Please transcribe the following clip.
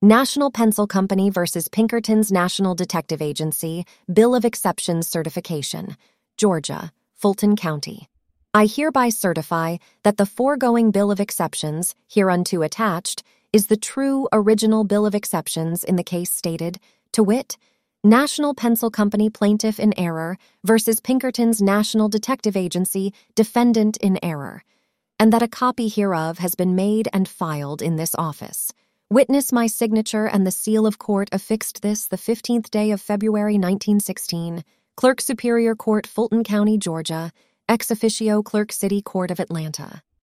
National Pencil Company versus Pinkerton's National Detective Agency, Bill of Exceptions Certification, Georgia, Fulton County. I hereby certify that the foregoing Bill of Exceptions, hereunto attached, is the true original Bill of Exceptions in the case stated, to wit, National Pencil Company Plaintiff in Error versus Pinkerton's National Detective Agency Defendant in Error, and that a copy hereof has been made and filed in this office. Witness my signature and the seal of court affixed this the 15th day of February 1916, Clerk Superior Court, Fulton County, Georgia, ex officio Clerk City Court of Atlanta.